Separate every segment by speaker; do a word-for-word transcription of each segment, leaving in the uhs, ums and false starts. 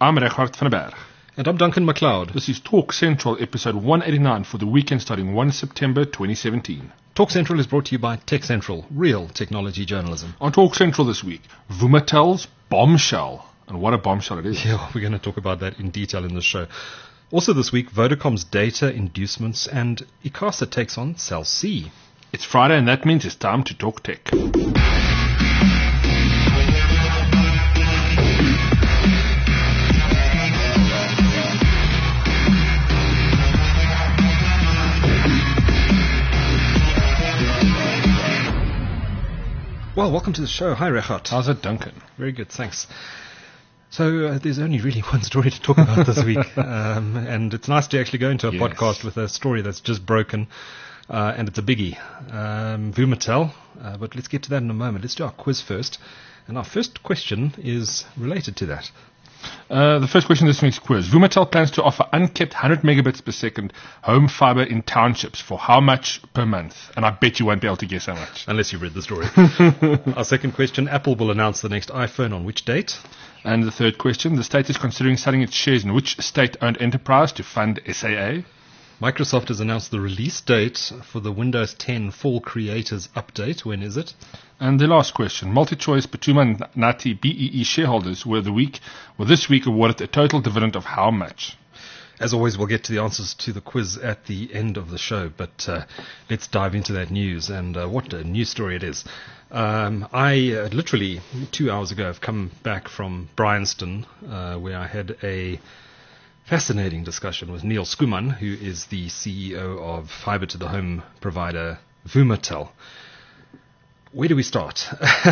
Speaker 1: I'm Reghard van der Berg.
Speaker 2: And I'm Duncan MacLeod.
Speaker 1: This is Talk Central, episode one eighty-nine for the weekend starting the first of September twenty seventeen.
Speaker 2: Talk Central is brought to you by Tech Central, real technology journalism.
Speaker 1: On Talk Central this week, Vumatel's bombshell. And what a bombshell it is.
Speaker 2: Yeah, we're going to talk about that in detail in this show. Also this week, Vodacom's data inducements and ICASA takes on Cell C.
Speaker 1: It's Friday and that means it's time to talk tech.
Speaker 2: Well, welcome to the show. Hi, Reghard.
Speaker 1: How's it, Duncan?
Speaker 2: Very good, thanks. So uh, there's only really one story to talk about this week, um, and it's nice to actually go into a
Speaker 1: yes.
Speaker 2: podcast with a story that's just broken, uh, and it's a biggie. Um, Vumatel, uh, but let's get to that in a moment. Let's do our quiz first, and our first question is related to that.
Speaker 1: Uh, the first question this week's quiz. Vumatel plans to offer uncapped one hundred megabits per second home fiber in townships for how much per month? And I bet you won't be able to guess how much.
Speaker 2: Unless you read the story. Our second question, Apple will announce the next iPhone on which date?
Speaker 1: And the third question, the state is considering selling its shares in which state-owned enterprise to fund S A A?
Speaker 2: Microsoft has announced the release date for the Windows ten Fall Creators Update. When is it?
Speaker 1: And the last question, MultiChoice Putuma Nati B E E shareholders were the week, were this week awarded a total dividend of how much?
Speaker 2: As always, we'll get to the answers to the quiz at the end of the show, but uh, let's dive into that news, and uh, what a news story it is. Um, I uh, literally, two hours ago, have come back from Bryanston, uh, where I had a fascinating discussion with Neil Skuman, who is the C E O of fiber-to-the-home provider Vumatel. Where do we start?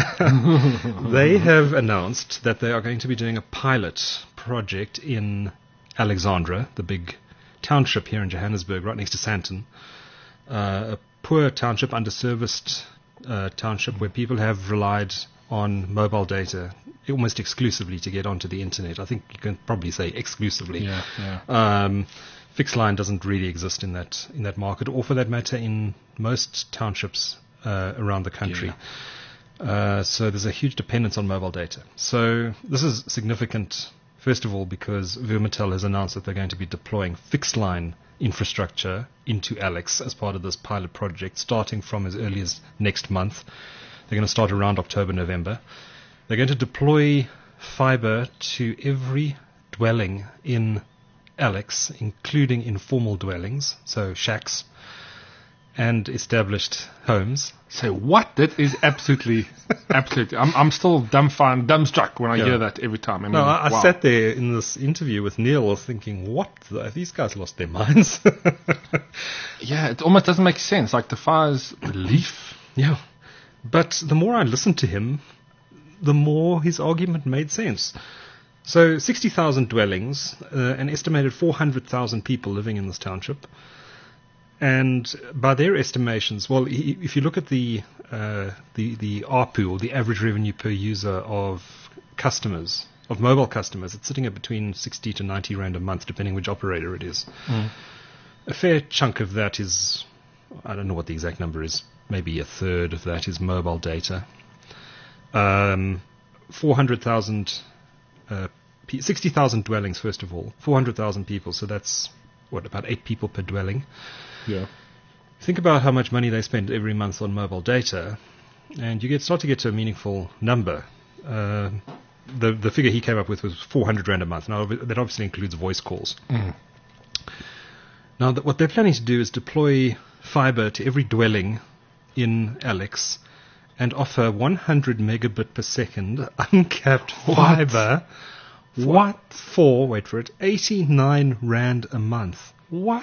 Speaker 2: They have announced that they are going to be doing a pilot project in Alexandra, the big township here in Johannesburg, right next to Sandton. Uh, a poor township, underserviced uh, township where people have relied on mobile data almost exclusively to get onto the internet. I think you can probably say exclusively.
Speaker 1: Yeah, yeah.
Speaker 2: Um, fixed line doesn't really exist in that in that market, or for that matter, in most townships uh, around the country. Yeah. Uh, so there's a huge dependence on mobile data. So this is significant, first of all, because Vumatel has announced that they're going to be deploying fixed line infrastructure into Alex as part of this pilot project, starting from as early as next month. They're going to start around October, November. They're going to deploy fiber to every dwelling in Alex, including informal dwellings, so shacks, and established homes.
Speaker 1: So what? That is absolutely, absolutely. I'm I'm still dumbfounded, dumbstruck when I
Speaker 2: Yeah.
Speaker 1: hear that every time. I mean,
Speaker 2: No, I, I
Speaker 1: wow.
Speaker 2: sat there in this interview with Neil thinking, what? The, these guys lost their minds.
Speaker 1: Yeah, it almost doesn't make sense. Like defies belief.
Speaker 2: Yeah. But the more I listened to him, the more his argument made sense. So sixty thousand dwellings, uh, an estimated four hundred thousand people living in this township. And by their estimations, well, i- if you look at the uh, the the A R P U, or the average revenue per user of customers, of mobile customers, it's sitting at between sixty to ninety rand a month, depending which operator it is.
Speaker 1: Mm.
Speaker 2: A fair chunk of that is, I don't know what the exact number is, maybe a third of that is mobile data. Um, four hundred thousand, uh, p- sixty thousand dwellings, first of all, four hundred thousand people, so that's, what, about eight people per dwelling.
Speaker 1: Yeah.
Speaker 2: Think about how much money they spend every month on mobile data, and you get start to get to a meaningful number. Uh, the the figure he came up with was four hundred rand a month. Now, that obviously includes voice calls.
Speaker 1: Mm.
Speaker 2: Now, th- what they're planning to do is deploy fiber to every dwelling in Alex and offer one hundred megabit per second uncapped
Speaker 1: What?
Speaker 2: fiber.
Speaker 1: What?
Speaker 2: For, wait for it, eighty-nine rand a month. What?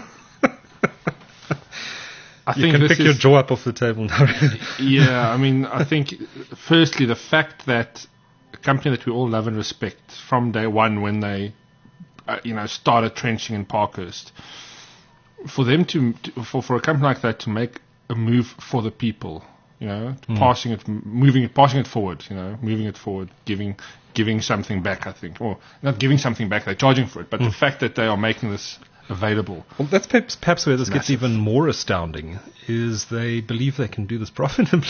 Speaker 1: I
Speaker 2: You
Speaker 1: think
Speaker 2: can
Speaker 1: this
Speaker 2: pick
Speaker 1: is,
Speaker 2: your jaw up off the table now.
Speaker 1: Yeah, I mean, I think, firstly, the fact that a company that we all love and respect from day one when they, uh, you know, started trenching in Parkhurst, for them to, to for, for a company like that to make a move for the people, you know,
Speaker 2: Mm.
Speaker 1: passing it, moving it, passing it forward, you know, moving it forward, giving giving something back, I think. Or not giving something back, they're charging for it, but
Speaker 2: Mm.
Speaker 1: the fact that they are making this available.
Speaker 2: Well, that's perhaps, perhaps where this
Speaker 1: It's
Speaker 2: gets
Speaker 1: massive.
Speaker 2: even more astounding, is they believe they can do this profitably.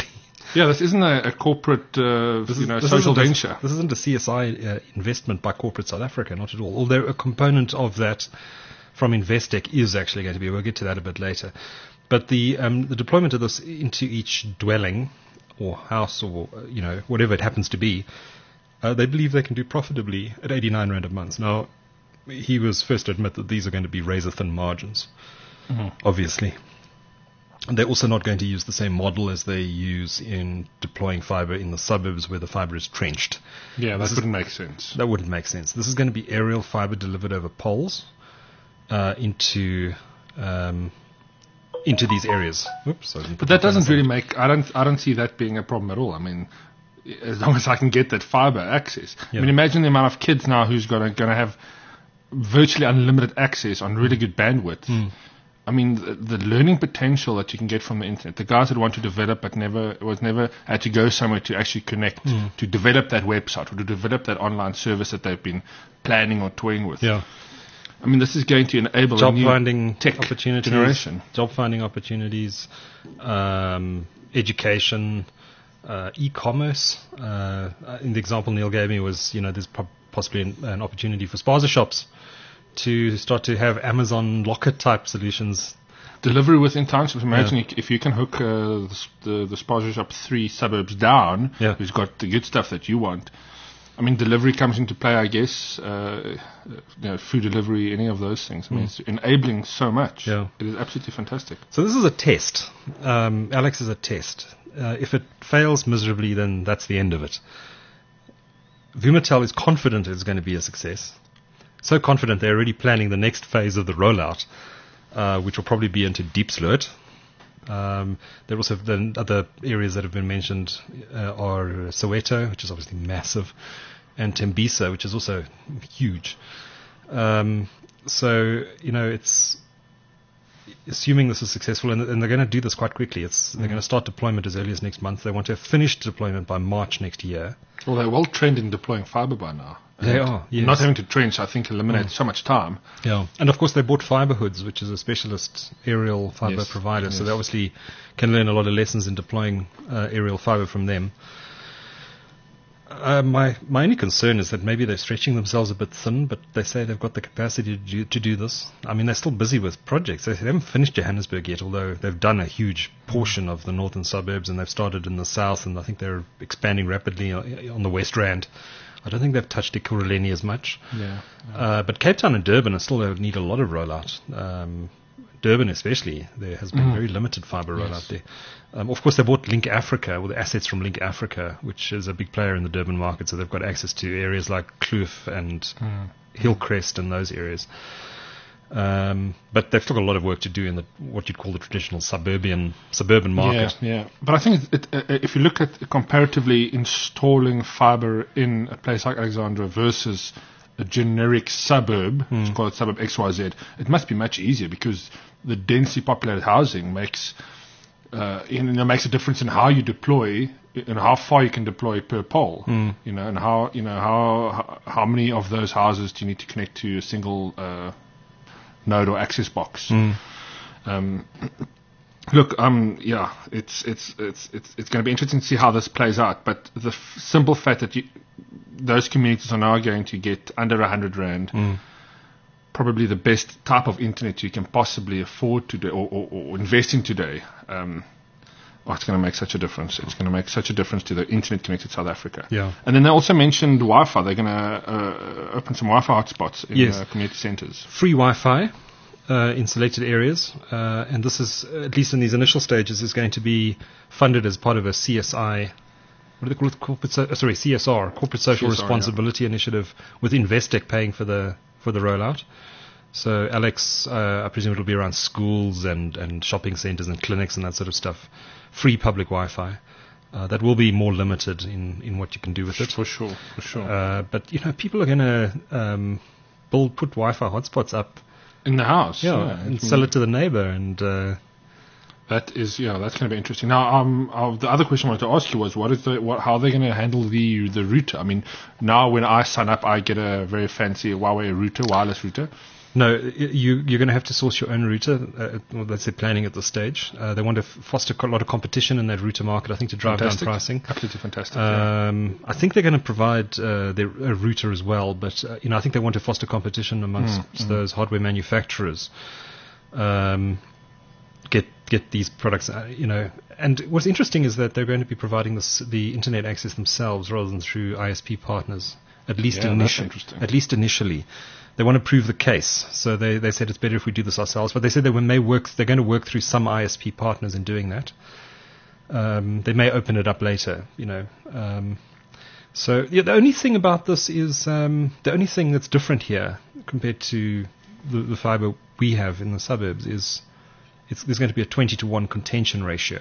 Speaker 1: Yeah, this isn't a, a corporate, uh,
Speaker 2: This
Speaker 1: you
Speaker 2: is-
Speaker 1: know,
Speaker 2: this
Speaker 1: social
Speaker 2: isn't a-
Speaker 1: venture.
Speaker 2: This isn't a C S I uh, investment by corporate South Africa, not at all. Although a component of that from Investec is actually going to be. We'll get to that a bit later. But the um, the deployment of this into each dwelling or house or uh, you know whatever it happens to be, uh, they believe they can do profitably at eighty-nine rand a month. Now, he was first to admit that these are going to be razor thin margins, obviously. And they're also not going to use the same model as they use in deploying fiber in the suburbs where the fiber is trenched.
Speaker 1: Yeah, that
Speaker 2: This is-
Speaker 1: wouldn't make sense.
Speaker 2: That wouldn't make sense. This is going to be aerial fiber delivered over poles uh, into um, into these areas. Oops, I didn't
Speaker 1: But
Speaker 2: put
Speaker 1: that
Speaker 2: my
Speaker 1: doesn't
Speaker 2: phone
Speaker 1: really
Speaker 2: on.
Speaker 1: make. I don't. I don't see that being a problem at all. I mean, as long as I can get that fiber access.
Speaker 2: Yeah.
Speaker 1: I mean, imagine the amount of kids now who's going to going to have virtually unlimited access on really good bandwidth.
Speaker 2: Hmm.
Speaker 1: I mean, the, the learning potential that you can get from the internet. The guys that want to develop but never was never had to go somewhere to actually connect
Speaker 2: Hmm.
Speaker 1: to develop that website or to develop that online service that they've been planning or toying with.
Speaker 2: Yeah.
Speaker 1: I mean, this is going to enable a
Speaker 2: Job
Speaker 1: new
Speaker 2: finding
Speaker 1: tech
Speaker 2: opportunities.
Speaker 1: generation.
Speaker 2: Job finding opportunities, um, education, uh, e-commerce. Uh, in the example Neil gave me was, you know, there's po- possibly an, an opportunity for spaza shops to start to have Amazon locker type solutions.
Speaker 1: Delivery within townships. Imagine you- if you can hook uh, the, s- the the Spaza Shop three suburbs down,
Speaker 2: Yeah.
Speaker 1: who's got the good stuff that you want. I mean, delivery comes into play, I guess. Uh, you know, food delivery, any of those things. I mean, it's enabling so much.
Speaker 2: Yeah.
Speaker 1: It is absolutely fantastic.
Speaker 2: So this is a test. Um, Alex is a test. Uh, if it fails miserably, then that's the end of it. Vumatel is confident it's going to be a success. So confident they're already planning the next phase of the rollout, uh, which will probably be into Diepsloot. Um, there are also the other areas that have been mentioned uh, are Soweto, which is obviously massive, and Tembisa, which is also huge. Um, so, you know, it's assuming this is successful, and, and they're going to do this quite quickly. It's they're going to start deployment as early as next month. They want to have finished deployment by March next year.
Speaker 1: Well, they're well trained in deploying fiber by now.
Speaker 2: They
Speaker 1: And
Speaker 2: are, yes.
Speaker 1: Not having to trench, I think, eliminates so much time.
Speaker 2: Yeah, and of course they bought Fiberhoods, which is a specialist aerial fiber
Speaker 1: Yes,
Speaker 2: provider. So
Speaker 1: yes.
Speaker 2: they obviously can learn a lot of lessons in deploying uh, aerial fiber from them. Uh, my my only concern is that maybe they're stretching themselves a bit thin, but they say they've got the capacity to do, to do this. I mean, they're still busy with projects. They haven't finished Johannesburg yet, although they've done a huge portion of the northern suburbs, and they've started in the south, and I think they're expanding rapidly on on the West Rand. I don't think they've touched Ekurhuleni as much.
Speaker 1: Yeah.
Speaker 2: Uh, but Cape Town and Durban are still need a lot of rollout. Um, Durban especially, there has been very limited fiber rollout there. Um, of course, they bought Link Africa, with the assets from Link Africa, which is a big player in the Durban market, so they've got access to areas like Kloof and Hillcrest and those areas. Um, but they've still got a lot of work to do in the what you'd call the traditional suburban suburban market.
Speaker 1: Yeah, yeah. But I think it, it, uh, if you look at comparatively installing fiber in a place like Alexandra versus a generic suburb, let's call it suburb X Y Z, it must be much easier because the densely populated housing makes uh, you know, makes a difference in how you deploy and how far you can deploy per pole. You know, and how you know how how how many of those houses do you need to connect to a single uh, node or access box. Um, look, um, yeah, it's it's it's it's it's going to be interesting to see how this plays out. But the f- simple fact that you, those communities are now going to get under a hundred rand, probably the best type of internet you can possibly afford today or, or, or invest in today. Um, oh, it's going to make such a difference. It's going to make such a difference to the internet-connected South Africa.
Speaker 2: Yeah.
Speaker 1: And then they also mentioned Wi-Fi. They're going to uh, open some Wi-Fi hotspots in
Speaker 2: Yes.
Speaker 1: uh, community centres.
Speaker 2: Free Wi-Fi uh, in selected areas, uh, and this is, at least in these initial stages, is going to be funded as part of a C S I. What do they call it? Corporate, so, uh, sorry, C S R, Corporate Social
Speaker 1: C S R,
Speaker 2: Responsibility Initiative, with Investec paying for the for the rollout. So, Alex, uh, I presume it'll be around schools and, and shopping centres and clinics and that sort of stuff. Free public Wi-Fi. Uh, that will be more limited in, in what you can do with it.
Speaker 1: For sure, for sure.
Speaker 2: Uh, but, you know, people are going to um, build, put Wi-Fi hotspots up,
Speaker 1: in the house.
Speaker 2: yeah,
Speaker 1: yeah.
Speaker 2: and sell it to the neighbour. And uh,
Speaker 1: That is, yeah, that's going to be interesting. Now, um, uh, the other question I wanted to ask you was, what is the, what, how are they going to handle the the router? I mean, now when I sign up, I get a very fancy Huawei router, wireless router.
Speaker 2: No, you, you're going to have to source your own router. Uh, well, that's their planning at this stage. Uh, they want to f- foster a lot of competition in that router market, I think, to drive
Speaker 1: Fantastic.
Speaker 2: down pricing.
Speaker 1: Absolutely fantastic. Yeah.
Speaker 2: Um, I think they're going to provide uh, their a router as well, but uh, you know, I think they want to foster competition amongst
Speaker 1: Mm, mm.
Speaker 2: those hardware manufacturers. Um, get get these products, uh, you know. And what's interesting is that they're going to be providing this, the internet access themselves rather than through I S P partners, at least
Speaker 1: Yeah, that's
Speaker 2: initially.
Speaker 1: interesting.
Speaker 2: At least initially. They want to prove the case, so they, they said it's better if we do this ourselves. But they said that when they work, they're going to work through some I S P partners in doing that. Um, they may open it up later, you know. Um, so yeah, the only thing about this is um, the only thing that's different here compared to the, the fiber we have in the suburbs is it's, there's going to be a twenty to one contention ratio,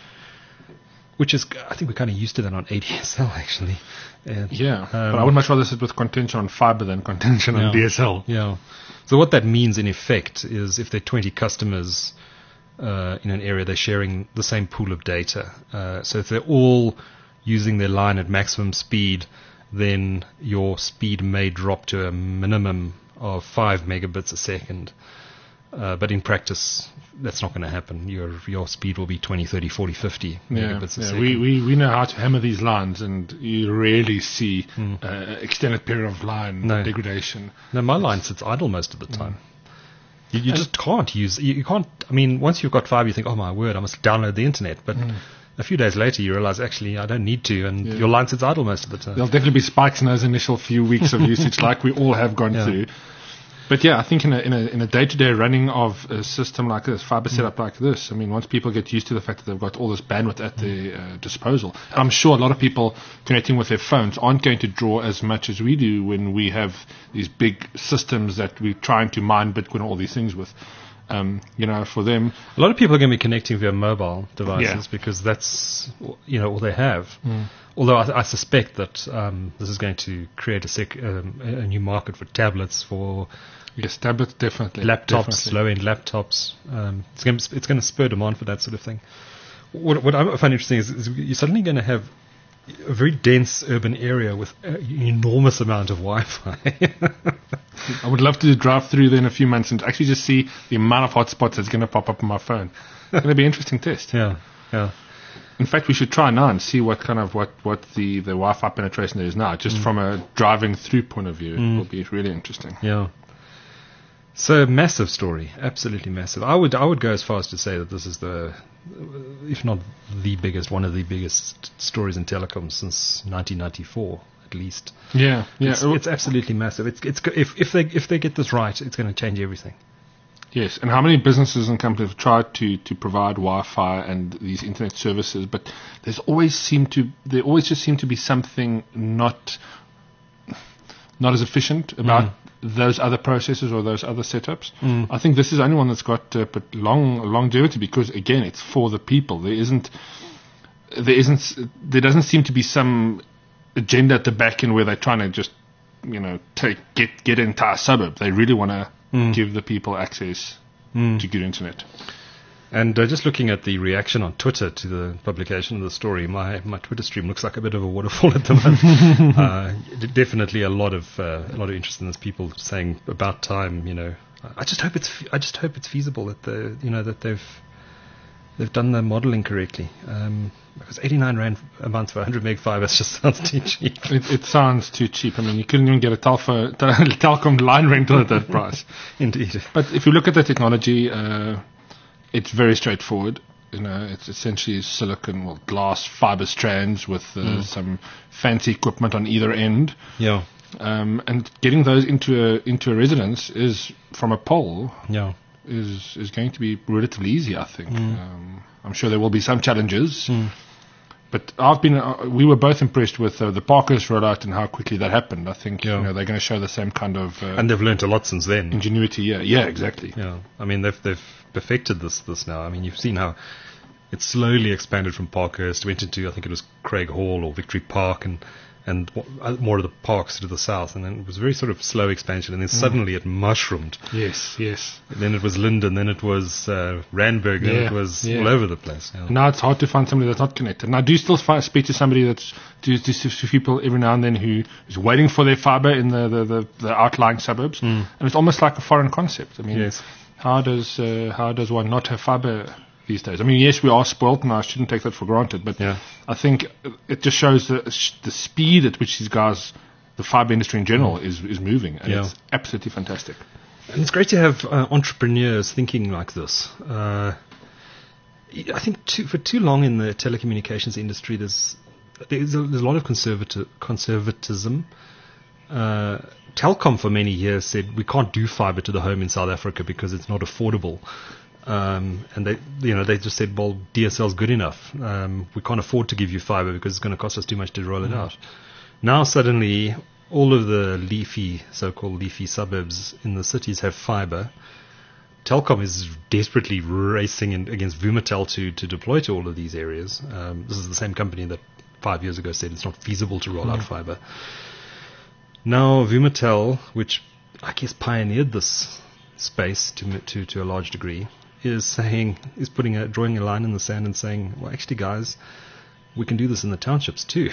Speaker 2: which is, I think we're kind of used to that on A D S L actually. Uh,
Speaker 1: Yeah,
Speaker 2: um,
Speaker 1: but I would much rather sit with contention on fiber than contention
Speaker 2: Yeah.
Speaker 1: on D S L.
Speaker 2: Yeah. So what that means in effect is if there are twenty customers uh, in an area, they're sharing the same pool of data. Uh, so if they're all using their line at maximum speed, then your speed may drop to a minimum of five megabits a second. Uh, but in practice, that's not going to happen. Your your speed will be twenty, thirty, forty, fifty
Speaker 1: Yeah,
Speaker 2: megabits a
Speaker 1: yeah.
Speaker 2: second.
Speaker 1: We, we, we know how to hammer these lines, and you rarely see
Speaker 2: Mm.
Speaker 1: uh, extended period of line
Speaker 2: No.
Speaker 1: degradation.
Speaker 2: No, my line sits idle most of the time. You, you just can't use. You, you can't. I mean, once you've got five, you think, "Oh my word, I must download the internet." But a few days later, you realize actually I don't need to, and
Speaker 1: Yeah.
Speaker 2: your line sits idle most of the time.
Speaker 1: There'll definitely be spikes in those initial few weeks of usage, like we all have gone
Speaker 2: Yeah.
Speaker 1: through. But yeah, I think in a in a in a day-to-day running of a system like this, fiber setup like this, I mean, once people get used to the fact that they've got all this bandwidth at their uh, disposal, and I'm sure a lot of people connecting with their phones aren't going to draw as much as we do when we have these big systems that we're trying to mine Bitcoin and all these things with. Um, you know, for them,
Speaker 2: A lot of people are going to be connecting via mobile devices
Speaker 1: Yeah.
Speaker 2: because that's you know all they have. Although I, I suspect that um, this is going to create a, sec, um, a a new market for tablets, for
Speaker 1: yes, tablets definitely,
Speaker 2: laptops,
Speaker 1: definitely.
Speaker 2: low-end laptops. Um, it's going to, it's going to spur demand for that sort of thing. What, what I find interesting is, is you're suddenly going to have a very dense urban area with an enormous amount of Wi-Fi.
Speaker 1: I would love to drive through there in a few months and actually just see the amount of hotspots that's going to pop up on my phone. It's going to be an interesting test.
Speaker 2: yeah, yeah.
Speaker 1: In fact, we should try now and see what kind of what, what the, the Wi-Fi penetration there is now, just from a driving through point of view. It will be really interesting.
Speaker 2: Yeah. So massive story, absolutely massive. I would I would go as far as to say that this is the, if not the biggest, one of the biggest stories in telecom since nineteen ninety-four, at least.
Speaker 1: Yeah, yeah.
Speaker 2: It's, it's absolutely massive. It's it's go- if if they if they get this right, it's going to change everything.
Speaker 1: Yes, and how many businesses and companies have tried to, to provide Wi-Fi and these internet services, but there's always seem to there always just seem to be something not not as efficient about those other processes or those other setups. I think this is the only one that's got uh, but long longevity because again, it's for the people. There isn't there isn't there doesn't seem to be some agenda at the back end where they're trying to just you know take get get an entire suburb. They really want to give the people access to good internet.
Speaker 2: And uh, just looking at the reaction on Twitter to the publication of the story, my, my Twitter stream looks like a bit of a waterfall at the moment. uh, d- definitely a lot of uh, a lot of interest in this. People saying about time. You know, I just hope it's fe- I just hope it's feasible that the you know that they've they've done the modelling correctly. Um, because eighty-nine rand a month for one hundred meg fiber just sounds too cheap.
Speaker 1: It, it sounds too cheap. I mean, you couldn't even get a telfo, tel- telecom line rental at that price.
Speaker 2: Indeed.
Speaker 1: But if you look at the technology, uh, it's very straightforward. You know, it's essentially silicon, well, glass fiber strands with uh, some fancy equipment on either end.
Speaker 2: Yeah.
Speaker 1: Um, and getting those into a into a residence is from a pole
Speaker 2: Yeah.
Speaker 1: is is going to be relatively easy, I think. Um, I'm sure there will be some challenges, but I've been uh, we were both impressed with uh, the Parkhurst rollout and how quickly that happened. I think
Speaker 2: Yeah.
Speaker 1: you know they're going to show the same kind of uh,
Speaker 2: And they've learnt a lot since then.
Speaker 1: ingenuity. Yeah, yeah, exactly.
Speaker 2: Yeah, I mean they've they've perfected this this now. I mean you've seen how it slowly expanded from Parkhurst, went into I think it was Craig Hall or Victory Park, and and w- more of the parks to the south, and then it was very sort of slow expansion, and then mm. suddenly it mushroomed.
Speaker 1: Yes, yes.
Speaker 2: And then it was Linden, then it was uh, Randburg, then
Speaker 1: yeah,
Speaker 2: it was
Speaker 1: yeah.
Speaker 2: all over the place. Yeah.
Speaker 1: Now it's hard to find somebody that's not connected. And I do still find, speak to somebody that's to, to, to people every now and then who is waiting for their fibre in the, the, the, the outlying suburbs,
Speaker 2: mm.
Speaker 1: and it's almost like a foreign concept. I mean,
Speaker 2: yes.
Speaker 1: how does uh, how does one not have fibre these days? I mean, yes, we are spoilt, and I shouldn't take that for granted, but
Speaker 2: yeah.
Speaker 1: I think it just shows the the speed at which these guys, the fibre industry in general, mm. is is moving, and
Speaker 2: yeah.
Speaker 1: it's absolutely fantastic.
Speaker 2: And it's great to have uh, entrepreneurs thinking like this. Uh, I think too, for too long in the telecommunications industry, there's there's a, there's a lot of conservati- conservatism. Uh, Telkom for many years said we can't do fibre to the home in South Africa because it's not affordable. Um, and they, you know, they just said, well, D S L is good enough. Um, we can't afford to give you fibre because it's going to cost us too much to roll it mm. out. Now suddenly, all of the leafy, so-called leafy suburbs in the cities have fibre. Telkom is desperately racing in, against Vumatel to, to deploy to all of these areas. Um, this is the same company that five years ago said it's not feasible to roll mm. out fibre. Now Vumatel, which I guess pioneered this space to to to a large degree, is saying is putting a drawing a line in the sand and saying, well, actually, guys, we can do this in the townships too.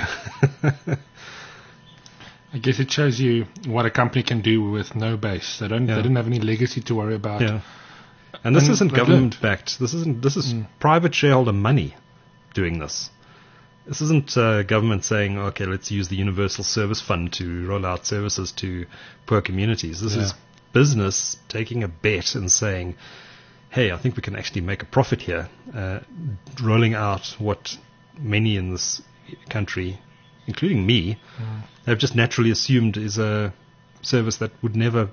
Speaker 1: I guess it shows you what a company can do with no base. They don't. Yeah. They didn't have any legacy to worry about.
Speaker 2: Yeah. And this and isn't government backed. This isn't. This is mm. private shareholder money doing this. This isn't uh, government saying, okay, let's use the Universal Service Fund to roll out services to poor communities. This yeah. is business taking a bet and saying, hey, I think we can actually make a profit here, uh, rolling out what many in this country, including me, mm. have just naturally assumed is a service that would never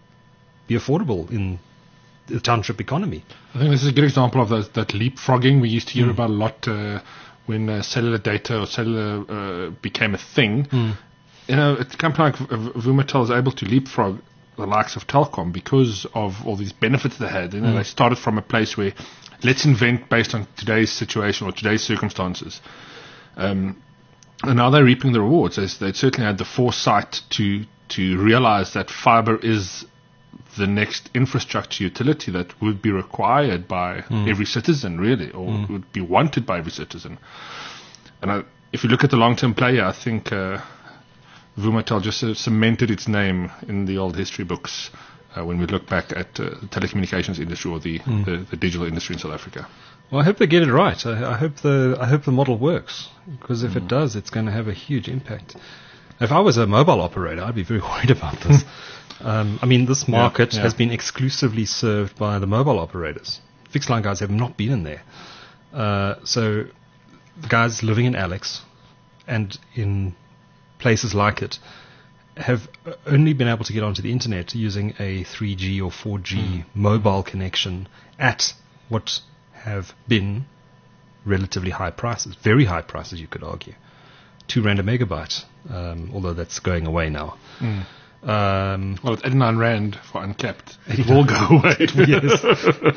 Speaker 2: be affordable in the township economy.
Speaker 1: I think this is a good example of those, that leapfrogging we used to hear mm. about a lot uh, when uh, cellular data or cellular uh, became a thing.
Speaker 2: Mm.
Speaker 1: You know, a company like Vumatel is able to leapfrog the likes of Telkom because of all these benefits they had. You know, mm. they started from a place where let's invent based on today's situation or today's circumstances. Um, and now they're reaping the rewards. They, they certainly had the foresight to to realize that fiber is the next infrastructure utility that would be required by mm. every citizen, really, or mm. would be wanted by every citizen. And I, if you look at the long-term player, I think uh, Vumatel just uh, cemented its name in the old history books uh, when we look back at uh, the telecommunications industry or the, mm. the, the digital industry in South Africa.
Speaker 2: Well, I hope they get it right. I, I hope the I hope the model works, because if mm. it does, it's going to have a huge impact. If I was a mobile operator, I'd be very worried about this. um, I mean, this market yeah, yeah. has been exclusively served by the mobile operators. Fixed line guys have not been in there. Uh, so the guys living in Alex and in places like it have only been able to get onto the internet using a three G or four G mm. mobile connection at what have been relatively high prices, very high prices, you could argue. Two rand a megabyte, um, although that's going away now.
Speaker 1: Mm.
Speaker 2: Um,
Speaker 1: well, it's eighty-nine rand for uncapped. It will go away.
Speaker 2: Yes.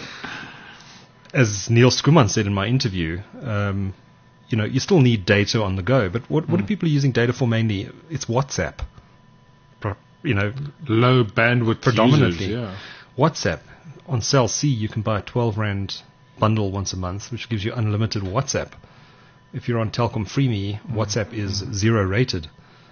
Speaker 2: As Neil Skuman said in my interview, um, you know, you still need data on the go, but what, what mm. are people using data for mainly? It's WhatsApp. Pro- you know,
Speaker 1: low bandwidth
Speaker 2: predominantly.
Speaker 1: Users, yeah.
Speaker 2: WhatsApp. On Cell C, you can buy a twelve rand bundle once a month, which gives you unlimited WhatsApp. If you're on Telkom Freeme, mm. WhatsApp is mm. zero rated.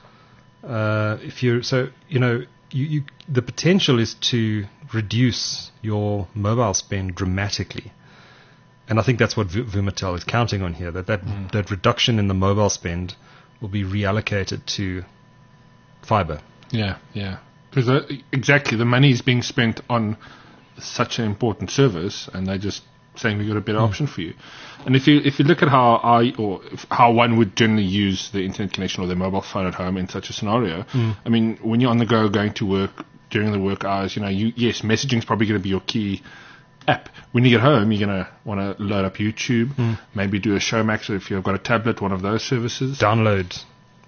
Speaker 2: Uh, if you so you know you, you the potential is to reduce your mobile spend dramatically, and I think that's what v- Vumatel is counting on here. That that, mm. that reduction in the mobile spend will be reallocated to fiber.
Speaker 1: Yeah, yeah, because uh, exactly the money is being spent on such an important service, and they just saying we've got a better mm. option for you. And if you if you look at how I or if, how one would generally use the internet connection or their mobile phone at home in such a scenario,
Speaker 2: mm.
Speaker 1: I mean, when you're on the go going to work during the work hours, you know, you yes, messaging is probably going to be your key app. When you get home, you're going to want to load up YouTube,
Speaker 2: mm.
Speaker 1: maybe do a Showmax, or if you've got a tablet, one of those services.
Speaker 2: Download